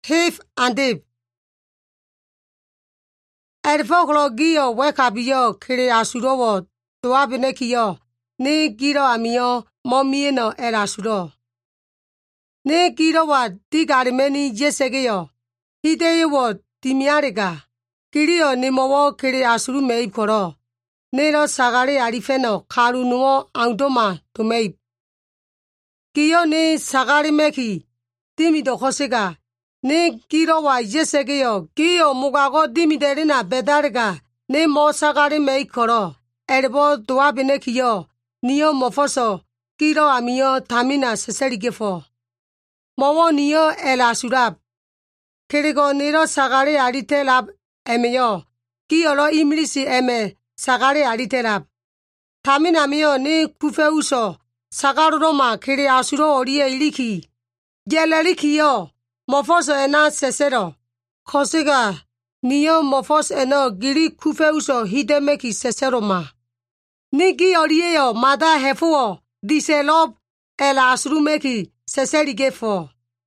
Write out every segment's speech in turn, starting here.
Hif and dip. Erfoglogia wekabio kiri asurowo tuabinekio ni giro amio momino erasuro. Ni giro wa digarimeni jesegio. Hideyo timiariga. Kirio ni mowo kiri asuru meib koro. Nero sagare arifeno karunuo andoma to meib. Kiyo ni sagari meki timido hosega. Ni giro wa jesegio. Kiyo mugago dimiderina bedarga. Ni mo sagari meib koro. Erbo tuabinekio. Niyo mofoso. Giro amio tamina seserigefo. Mowo niyo elasurab. Kirigo niro sagare aritelab emeyo. Kiyo imlisi eme sagare aritelab. Tamina mio ni kufe uso. Sagaro roma kiri asuro orie iliki. Geleriki yo. Mofoso ena sesero. Kosiga niyo mofos eno giri kufe uso hidemeki sesero ma. Nigi orie yo mada hefuo. Diselob ela asuru meki seserigefo.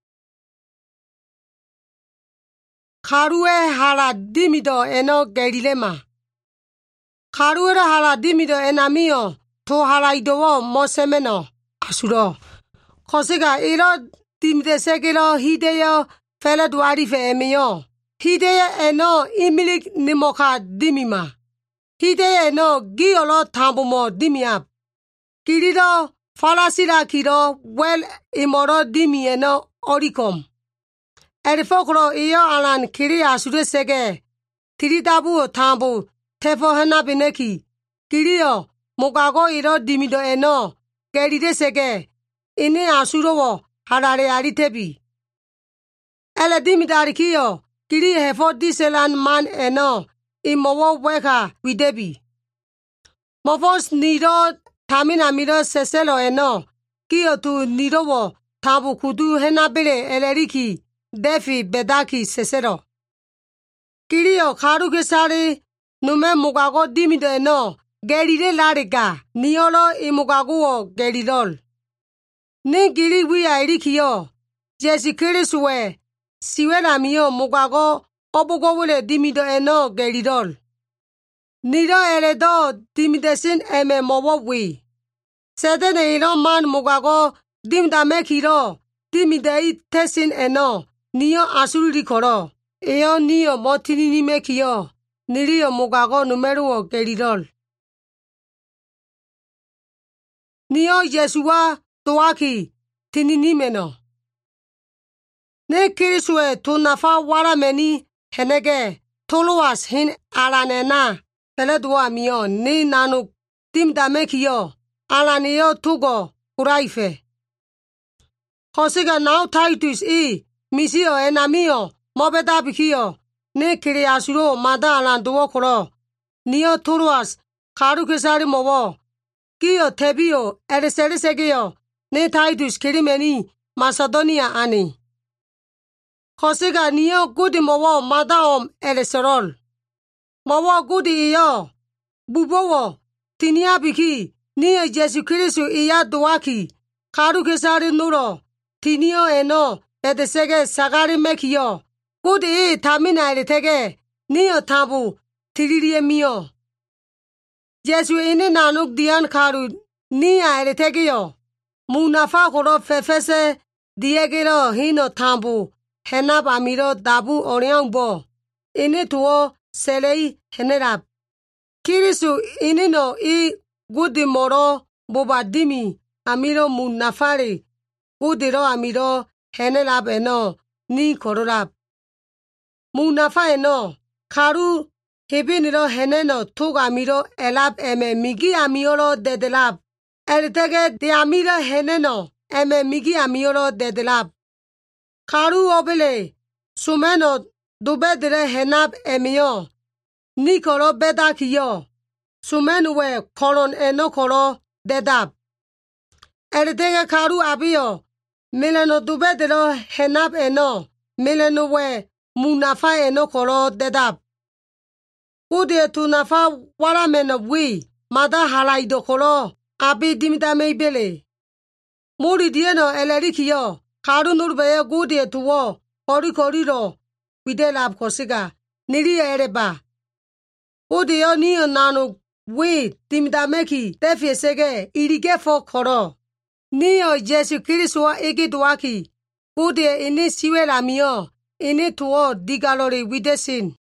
Karue hala dimido eno gerilema. Karue hala dimido enamio to hala idowo mosemeno asuro. Kosiga ilo dimide segelo hideyo fele duarife emio. Hideyo eno imilik nimoka dimima. Hideyo eno giolo tambumo dimiap. Kiriro falasira kiro wel imoro dimi eno orikom. Erifokro iyo alan kiri asure sege. Tiridabu tambu tefo hena bineki. Kiriyo mugago iro dimido eno geride sege. Ini asurowo harare aritebi. Ele dimidari kiyo kiri hefo diselan man eno imowo weka widebi. Mofos niro tamina miro seselo eno kiyo tu nirowo tabu kudu hena bile eleriki. Defi bedaki sesero. Kiriyo karu kesari nume mugago dimido eno gerire lariga niolo imugaguo gerirol. Ni giri wia irikiyo jesi kiriswe siwela miyo mugago obugo wile dimido eno gerirol. Niro eredo dimidesin eme mowo wi. Sedene ilo man mugago dimdame kiro dimidei tesin eno. Niyo asururi koro. Eyo niyo motini nime kiyo. Niriyo mugago numeruo gerirol. Niyo Yesua tuaki tini nimeno. Ne kiriswe tunafa warameni henege toluas hin alanena. Peledua miyo ni nanu timdame kiyo. Alaniyo tugo kuraife. Kosiga now Titus Misio enamio mobedabikiyo ne kiri asuro mada alanduwo koro niyo turuas karu kesari mowo kiyo tebio eresegeyo ne Titus kirimeni Macedonia ani kosiga niyo gudi mowo madaom ereserol mowo gudi iyo bubowo tiniabiki niyo Jesu Kristu iya duwaki karu kesari nuro tiniyo eno edesege sagari mekiyo. Kudi tamina eretege. Niyo tabu tiririe miyo. Jesu ini nanuk diyan karu niya eretegeyo. Munafa koro fefese diegero hino tabu. Henab amiro dabu oriangbo. Ini tuo selei henerab. Kirisu ini no gudi moro bobadimi amiro munafari. Gudiro amiro henelab eno ni kororab. Munafa eno karu hebiniro heneno tug amiro elab eme migi amioro dedelab. Eritege de amiro heneno eme migi amioro dedelab. Karu obele sumeno dubedire henab emio. Ni koro bedakiyo. Sumenuwe koron eno koro dedab. Eritege karu abiyo. Mileno dubedero henab eno, mileno we munafa eno koro dedab. Ude tunafa warameno wi, mada halaido koro, abi dimidame ibele. Muri dieno elerikiyo, karu nurbeye gude tuwo, Corridor, with the lab Corsica, Niri Ereba. O de oni nano, we, Timidameki, Tefi Sege, Irige for Coro. Neo Jesu Kiriswa Ege Duaki, O de Ini Siwela Mio, Ini Tuo, Digalori with the sin.